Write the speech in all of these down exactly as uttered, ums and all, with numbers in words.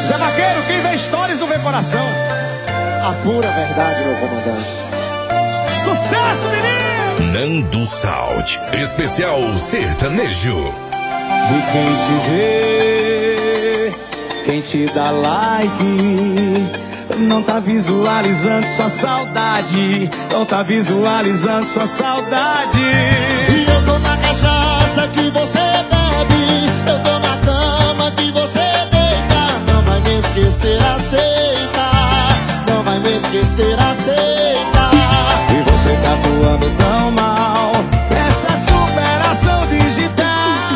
Zé Vaqueiro, quem vê stories não vê coração. A pura verdade, meu comandante. Sucesso, menino! Nando Sound, especial sertanejo. E quem te vê, quem te dá like, não tá visualizando sua saudade. Não tá visualizando sua saudade. E eu tô na cachaça que você bebe, eu tô na cama que você deita. Não vai me esquecer, aceita. Não vai me esquecer, aceita. E você tá atuando tão mal, essa superação digital.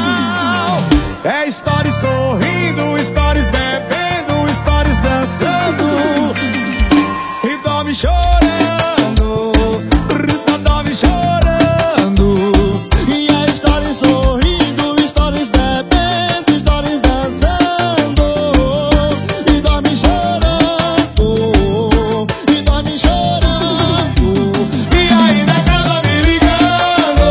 É stories sorrindo, stories bebendo, stories dançando e dorme chorando, dorme chorando. E a stories sorrindo, stories bebendo, stories dançando e dorme chorando, e dorme chorando. E ainda acaba me ligando,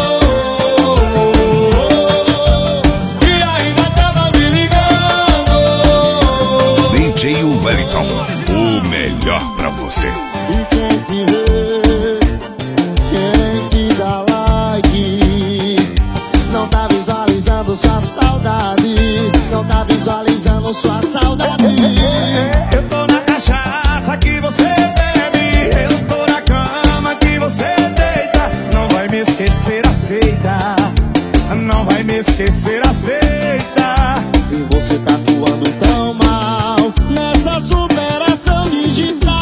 e ainda acaba me ligando. D J Wellington, o melhor pra você. E quem te vê, quem te dá like, não tá visualizando sua saudade. Não tá visualizando sua saudade. Eu tô na cachaça que você bebe, eu tô na cama que você deita. Não vai me esquecer, aceita. Não vai me esquecer, aceita. E você tá atuando tão mal nessa superação digital.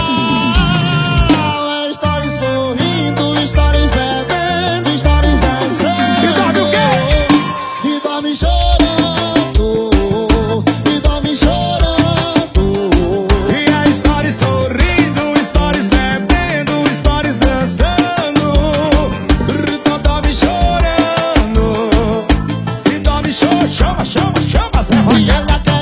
É stories sorrindo, stories bebendo, stories dançando. E dorme o quê? E dorme chorando, e dorme chorando. E a stories sorrindo, stories bebendo, stories dançando. Então dorme chorando, e dorme chorando. Chama, chama, chama, Zé E Vaqueiro. ela quer